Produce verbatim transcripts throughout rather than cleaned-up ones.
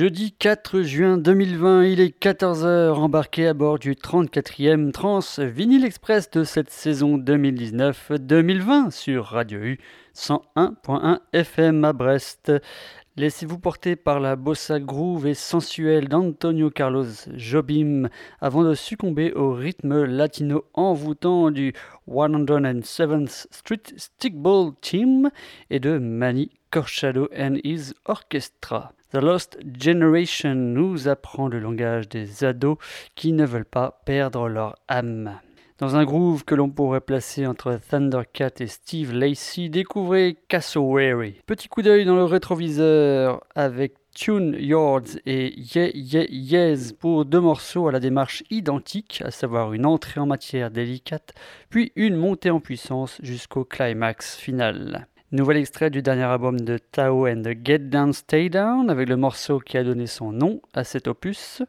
Jeudi quatre juin deux mille vingt, il est quatorze heures, embarqué à bord du trente-quatrième Trans Vinyl Express de cette saison deux mille dix-neuf deux mille vingt sur Radio U cent un point un F M à Brest. Laissez-vous porter par la bossa groove et sensuelle d'Antonio Carlos Jobim avant de succomber au rythme latino envoûtant du cent seventh Street Stickball Team et de Manny Corchado and his Orchestra. The Lost Generation nous apprend le langage des ados qui ne veulent pas perdre leur âme. Dans un groove que l'on pourrait placer entre Thundercat et Steve Lacy, découvrez Cassowary. Petit coup d'œil dans le rétroviseur avec Tune Yards et Yeah Yeah Yes pour deux morceaux à la démarche identique, à savoir une entrée en matière délicate, puis une montée en puissance jusqu'au climax final. Nouvel extrait du dernier album de Tao and the Get Down Stay Down avec le morceau qui a donné son nom à cet opus.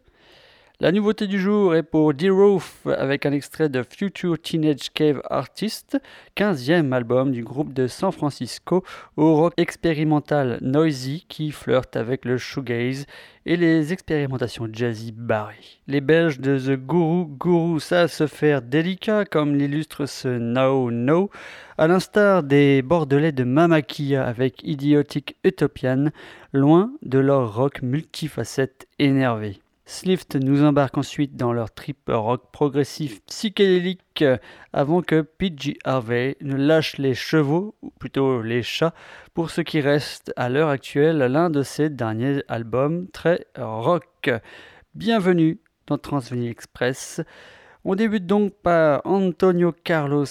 La nouveauté du jour est pour D-Roof avec un extrait de Future Teenage Cave Artist, quinzième album du groupe de San Francisco au rock expérimental noisy qui flirte avec le shoegaze et les expérimentations jazzy barrées. Les Belges de The Guru Guru savent se faire délicat comme l'illustre ce No No, à l'instar des Bordelais de Mamakia avec Idiotic Utopian, loin de leur rock multifacette énervé. Slift nous embarque ensuite dans leur trip rock progressif psychédélique avant que P G Harvey ne lâche les chevaux, ou plutôt les chats, pour ce qui reste à l'heure actuelle l'un de ses derniers albums très rock. Bienvenue dans Transvinyl Express. On débute donc par Antonio Carlos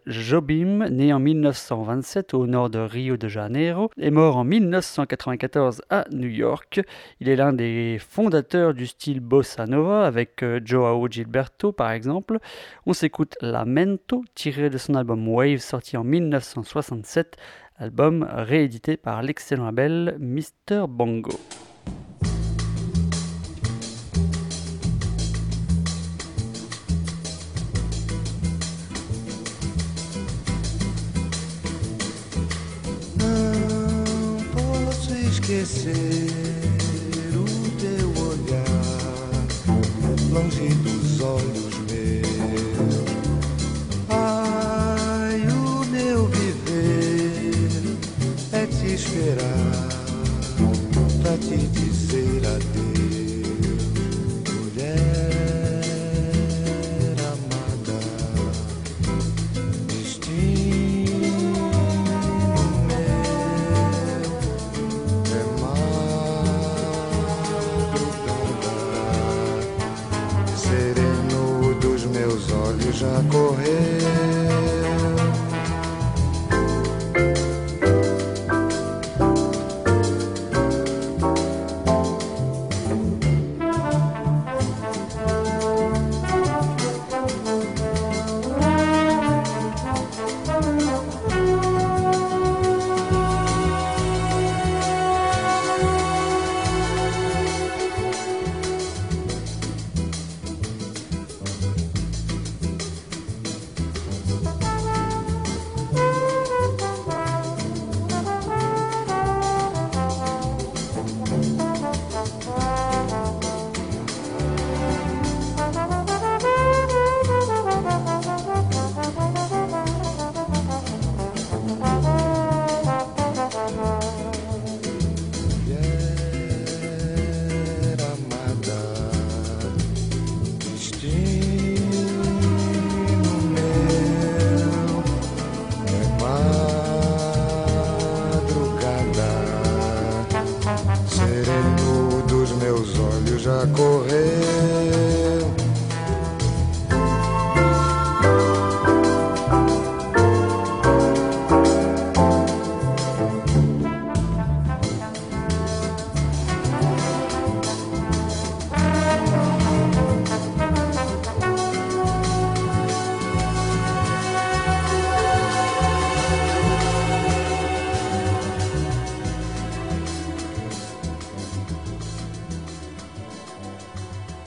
Jobim, né en mille neuf cent vingt-sept au nord de Rio de Janeiro et mort en mille neuf cent quatre-vingt-quatorze à New York. Il est l'un des fondateurs du style bossa nova avec Joao Gilberto par exemple. On s'écoute Lamento, tiré de son album Wave sorti en mille neuf cent soixante-sept, album réédité par l'excellent label mister Bongo. Esquecer o teu olhar longe dos olhos meus. Ai, o meu viver é te esperar pra te dizer adeus, mulher amada. Destino já correu.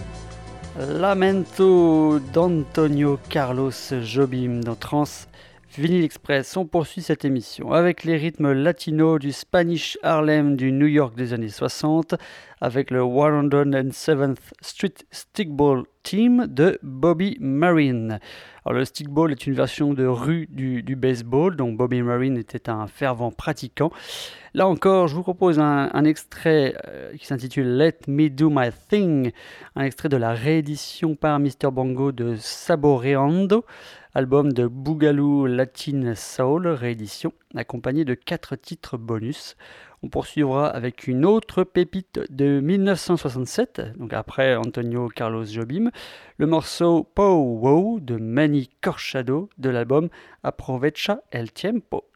Lamento d'Antonio Carlos Jobim dans Trans Vinyl Express, on poursuit cette émission avec les rythmes latinos du Spanish Harlem du New York des années soixante, avec le one oh seventh Street Stickball Team de Bobby Marin. Alors, le stickball est une version de rue du, du baseball, dont Bobby Marin était un fervent pratiquant. Là encore, je vous propose un, un extrait euh, qui s'intitule Let Me Do My Thing, un extrait de la réédition par mister Bongo de Saboreando, album de Boogaloo Latin Soul, réédition, accompagné de quatre titres bonus. On poursuivra avec une autre pépite de dix-neuf cent soixante-sept, donc après Antonio Carlos Jobim, le morceau Pow Wow de Manny Corchado de l'album Aprovecha el Tiempo.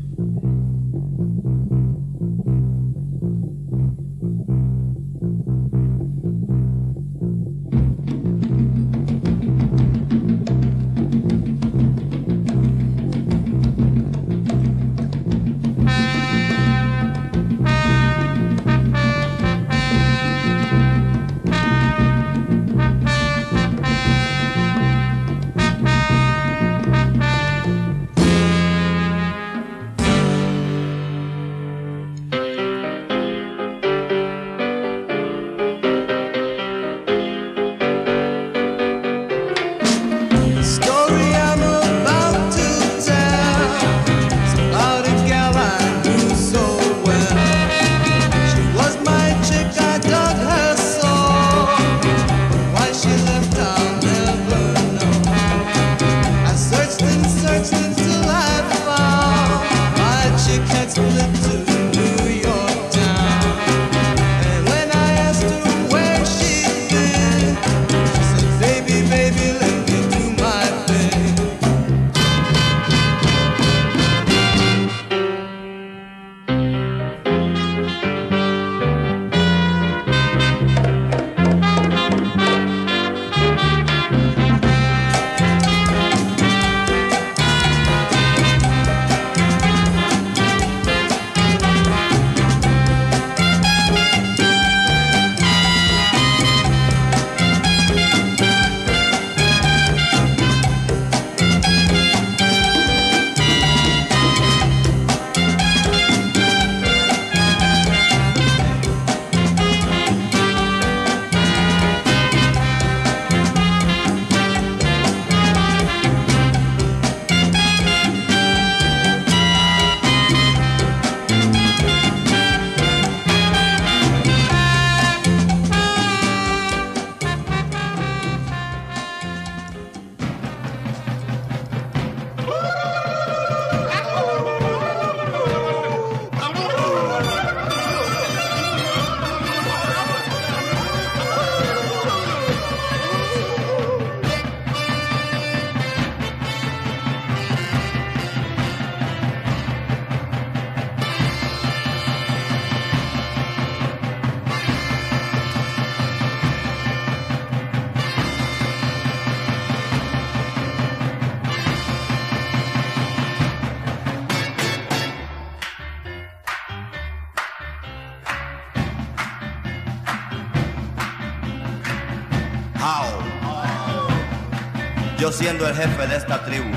Yo siendo el jefe de esta tribu,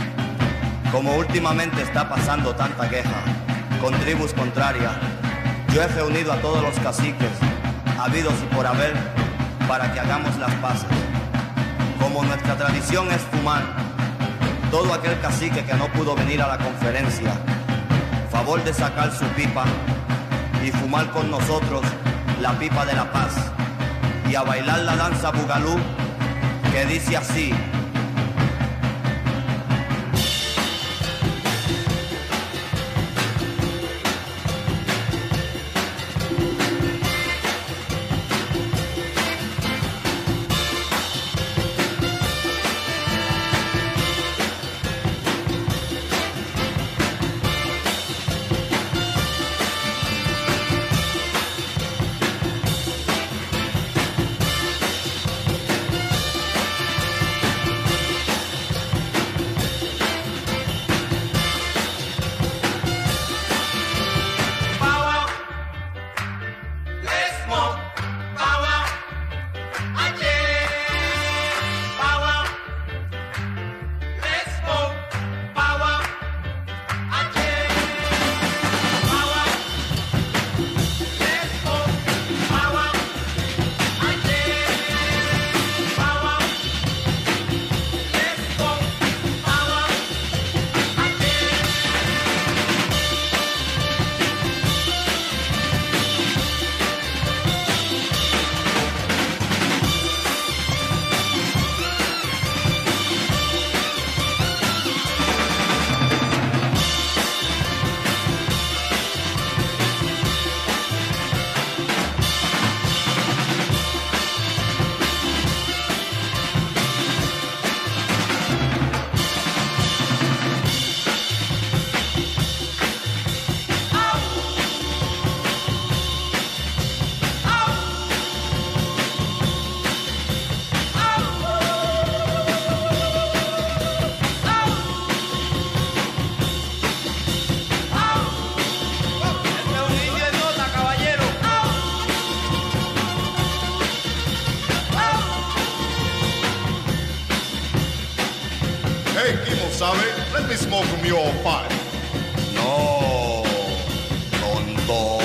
como últimamente está pasando tanta queja con tribus contrarias, yo he reunido a todos los caciques, habidos y por haber, para que hagamos las paces. Como nuestra tradición es fumar, todo aquel cacique que no pudo venir a la conferencia, favor de sacar su pipa y fumar con nosotros la pipa de la paz, y a bailar la danza bugalú que dice así. Hey, Kimo-sabe, let me smoke from your pipe. No, tonto.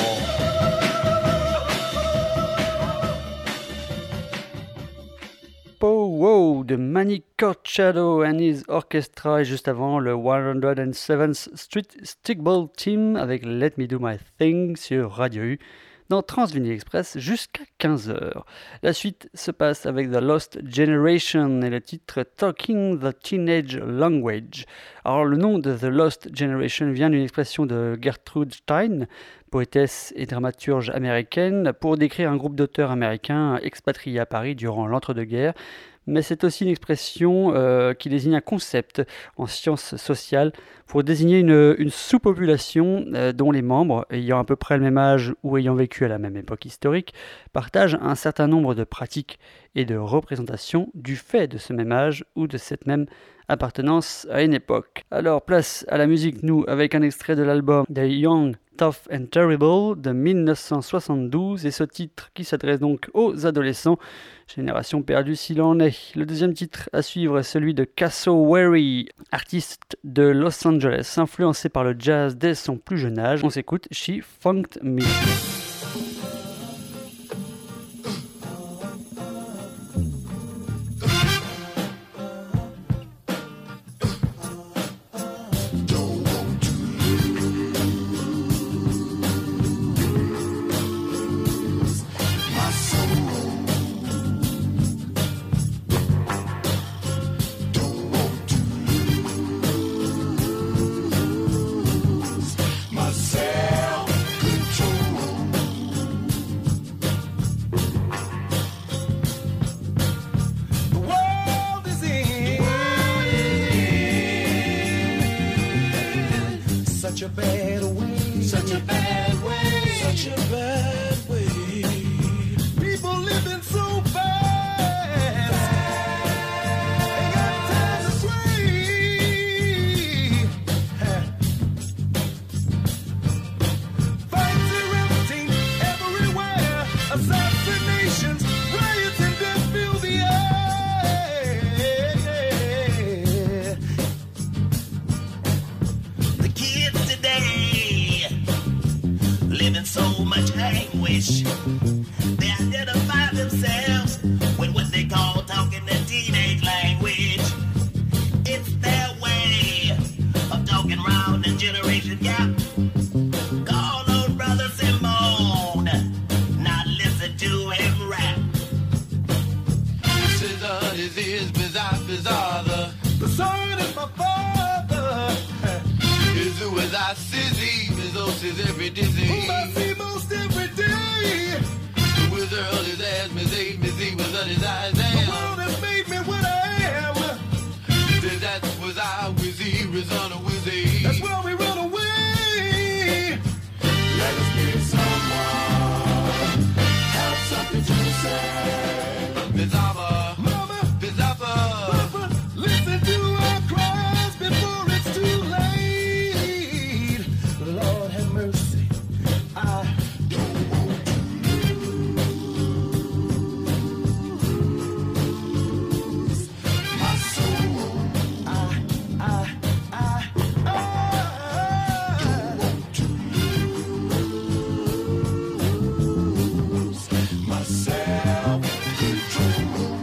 Pow Wow de Manny Corchado and his Orchestra, et juste avant le one oh seventh Street Stickball Team avec Let Me Do My Thing sur Radio U dans Trans-Vinyl Express jusqu'à quinze heures. La suite se passe avec The Lost Generation et le titre Talking the Teenage Language. Alors le nom de The Lost Generation vient d'une expression de Gertrude Stein, poétesse et dramaturge américaine, pour décrire un groupe d'auteurs américains expatriés à Paris durant l'entre-deux-guerres. Mais c'est aussi une expression euh, qui désigne un concept en sciences sociales pour désigner une, une sous-population euh, dont les membres, ayant à peu près le même âge ou ayant vécu à la même époque historique, partagent un certain nombre de pratiques et de représentations du fait de ce même âge ou de cette même appartenance à une époque. Alors place à la musique, nous, avec un extrait de l'album The Young, Tough and Terrible de dix-neuf cent soixante-douze, et ce titre qui s'adresse donc aux adolescents, génération perdue s'il en est. Le deuxième titre à suivre est celui de Cassowary, artiste de Los Angeles, influencé par le jazz dès son plus jeune âge. On s'écoute She Funked Me. Such a bad way, such a bad way, such a bad way. People living so fast, ain't got time to sway. Fights erupting everywhere, assassinations, riots and death fill the air. The kids today living so much anguish. They identify themselves with what they call talking the teenage language. It's their way of talking round the generation gap. Call on Brother Simone, not listen to him rap. This is a disease, bizarre, bizarre. The, the son is my father. Is who is I see, is every disease. Whom I see most every day. With early his ass, Miss A, Miss E was on his eyes. The world has made me what I am. That was I, with E, was on a with E. That's why we run away. Let us be someone. Have something to say. Miss Alma, Mama, Miss Alpha, Papa, listen to our cries before it's too late. Lord have mercy, I don't want to lose my soul. I, I, I, I don't want to lose my self-control.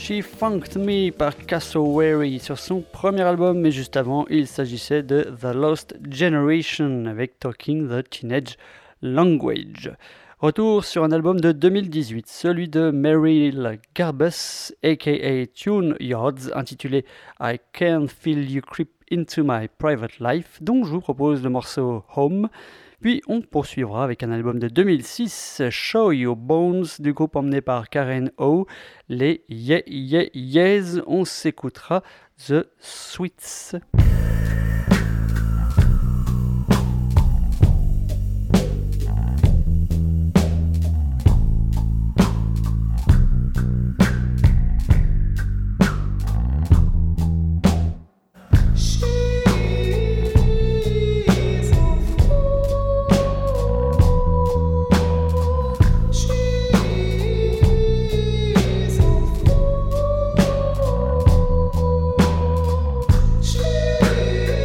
She Funked Me par Cassowary sur son premier album, mais juste avant, il s'agissait de The Lost Generation avec Talking the Teenage Language. Retour sur un album de deux mille dix-huit, celui de Meryl Garbus, aka Tune Yards, intitulé I Can Feel You Creep Into My Private Life, dont je vous propose le morceau Home. Puis on poursuivra avec un album de deux mille six, Show Your Bones, du groupe emmené par Karen O, les Yeah Yeah Yeahs. On s'écoutera The Sweets. She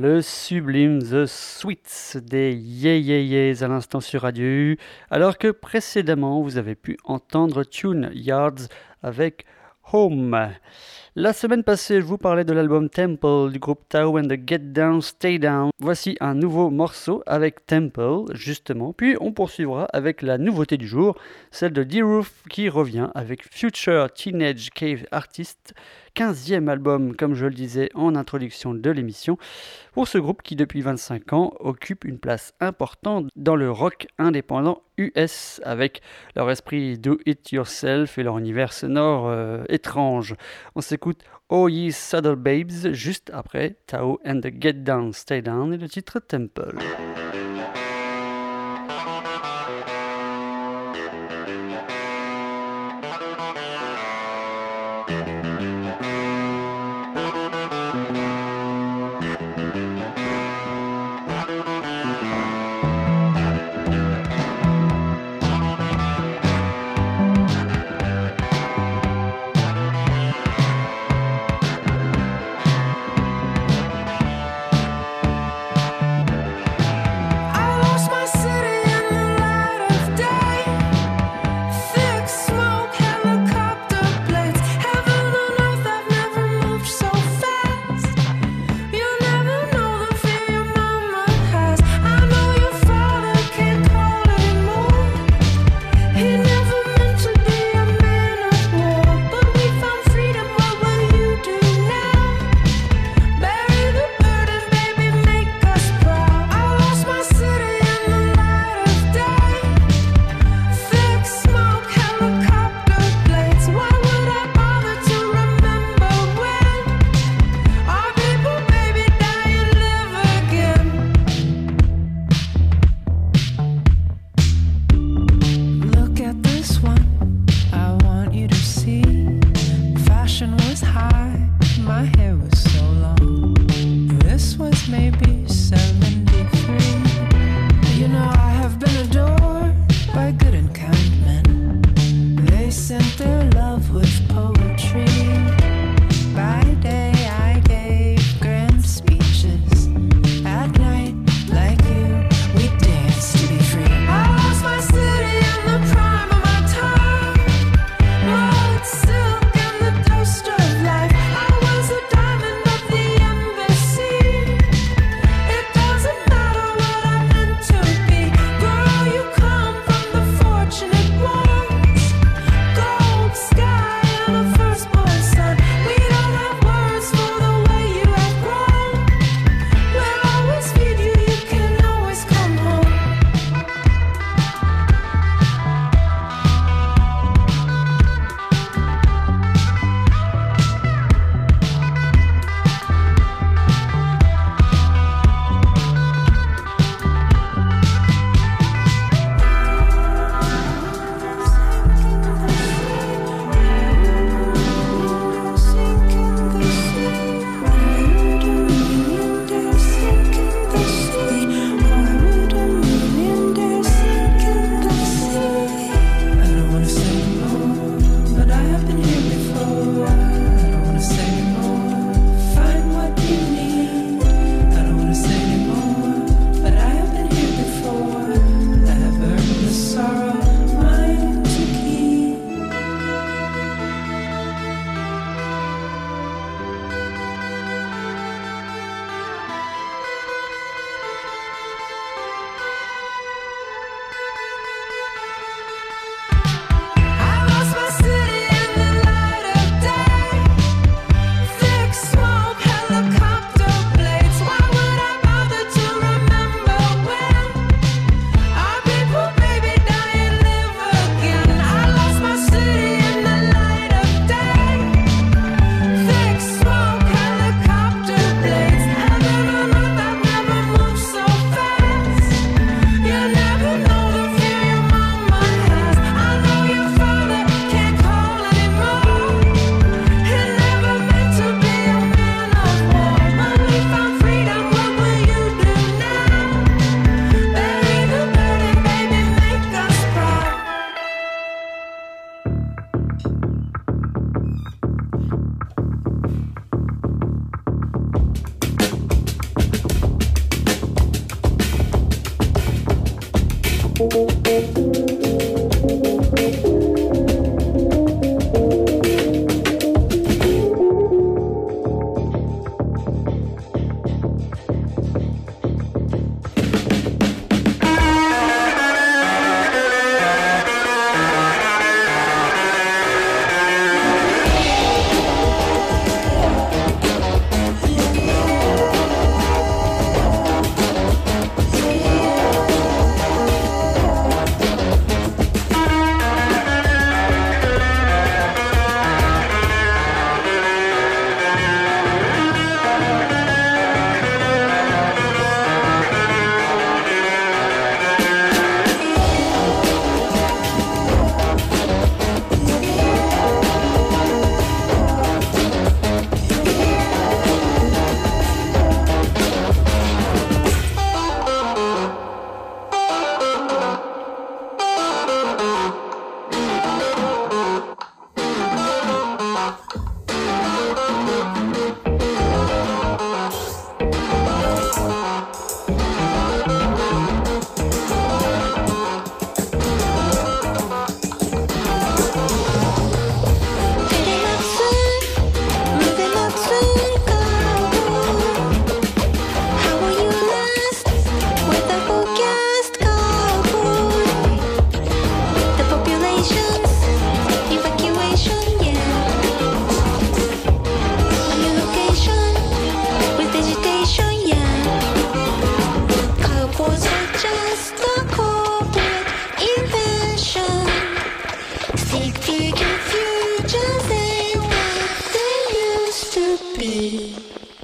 le sublime The Sweets des Yeah Yeah Yeahs à l'instant sur Radio U, alors que précédemment vous avez pu entendre Tune Yards avec Home. La semaine passée, je vous parlais de l'album Temple du groupe Tao and the Get Down, Stay Down. Voici un nouveau morceau avec Temple, justement. Puis on poursuivra avec la nouveauté du jour, celle de D-Roof qui revient avec Future Teenage Cave Artist, quinzième album, comme je le disais en introduction de l'émission, pour ce groupe qui depuis vingt-cinq ans occupe une place importante dans le rock indépendant U S avec leur esprit do it yourself et leur univers sonore euh, étrange. On s'écoute Oh Ye Saddle Babes juste après Tao and the Get Down Stay Down et le titre Temple. Words be.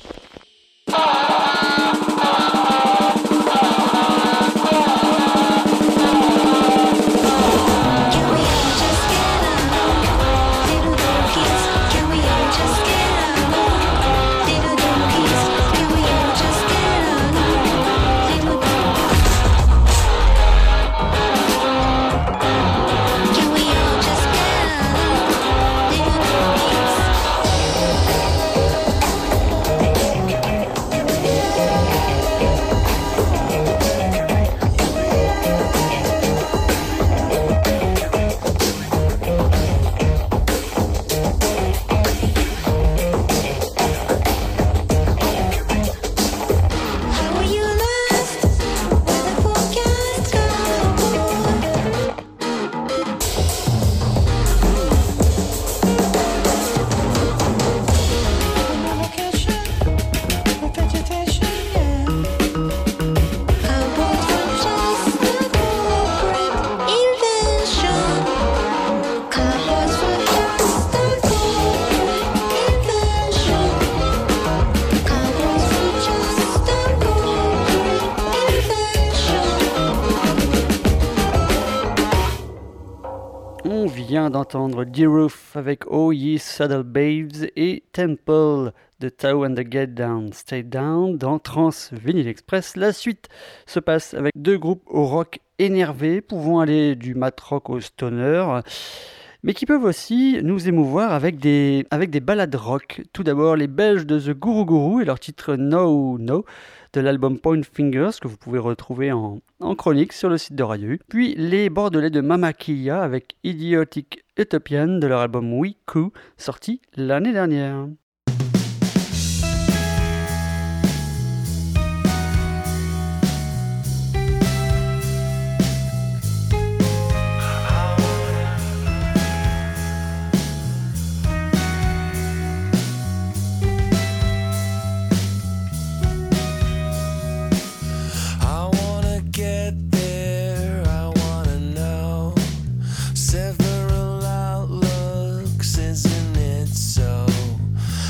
D'entendre D-Roof avec Oh Ye Saddle Babes et Temple de Tao and the Get Down, Stay Down dans Trans Vinyl Express. La suite se passe avec deux groupes au rock énervé, pouvant aller du mat rock au stoner, mais qui peuvent aussi nous émouvoir avec des, avec des ballades rock. Tout d'abord les Belges de The Guru Guru et leur titre No No de l'album Point Fingers que vous pouvez retrouver en, en chronique sur le site de Radio U. Puis les Bordelais de Mama Kia avec Idiotic Utopian de leur album We Coo sorti l'année dernière. Several outlooks, isn't it so?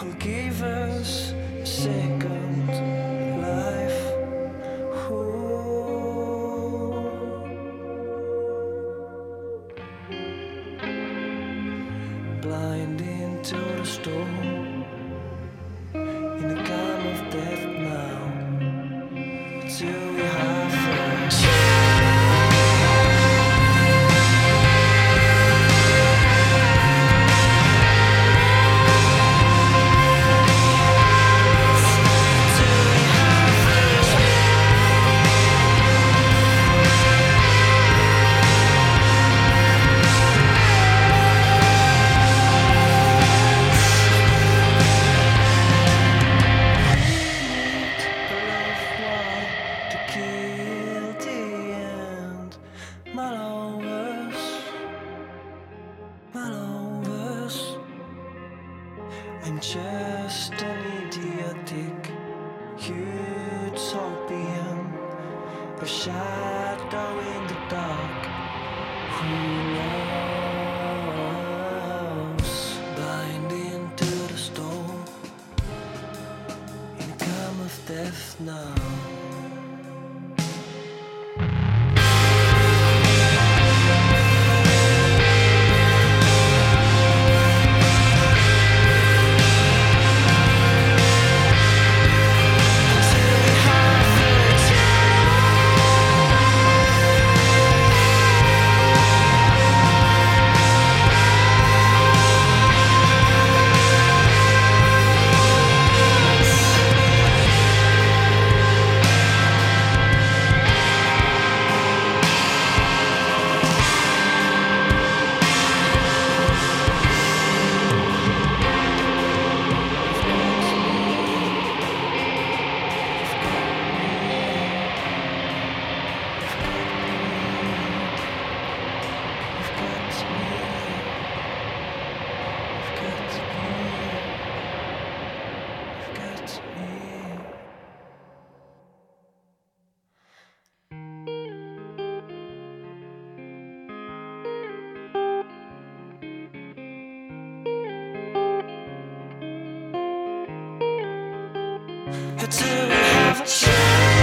who gave us a second life. Ooh. Blind into the storm, in the calm of death now, till we have first. I'm just an idiotic utopian, a shadow in the dark. Who knows? Blind into the storm, in the calm of death now. Until we have a chance.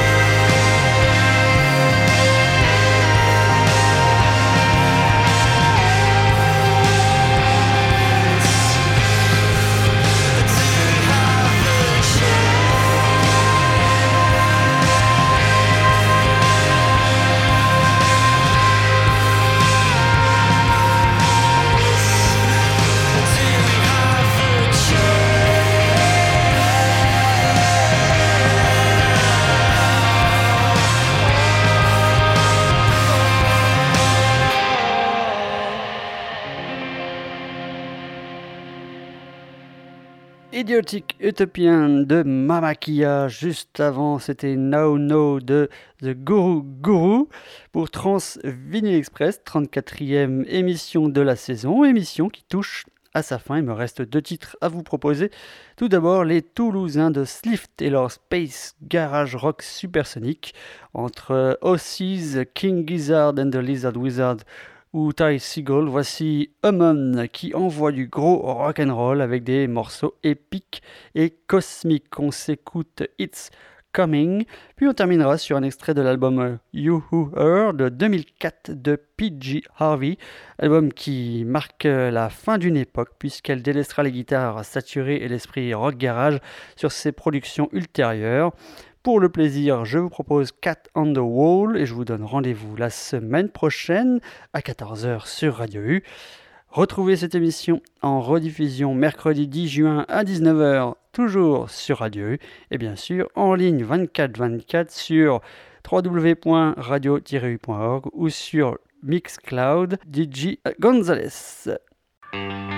Idiotic Utopian de Mamma Kia. Juste avant, c'était Now No de The Guru Guru pour Trans Vinyl Express, trente-quatrième émission de la saison, émission qui touche à sa fin. Il me reste deux titres à vous proposer. Tout d'abord, les Toulousains de Slift et leur Space Garage Rock Supersonic entre Aussies, King Gizzard and the Lizard Wizard ou Ty Segall. Voici Hummon qui envoie du gros rock'n'roll avec des morceaux épiques et cosmiques. On s'écoute It's Coming, puis on terminera sur un extrait de l'album You Who Her de deux mille quatre de P G Harvey, album qui marque la fin d'une époque puisqu'elle délaissera les guitares saturées et l'esprit rock garage sur ses productions ultérieures. Pour le plaisir, je vous propose Cat on the Wall et je vous donne rendez-vous la semaine prochaine à quatorze heures sur Radio U. Retrouvez cette émission en rediffusion mercredi dix juin à dix-neuf heures, toujours sur Radio U et bien sûr en ligne vingt-quatre vingt-quatre sur w w w point radio tiret u point org ou sur Mixcloud D J Gonzalez.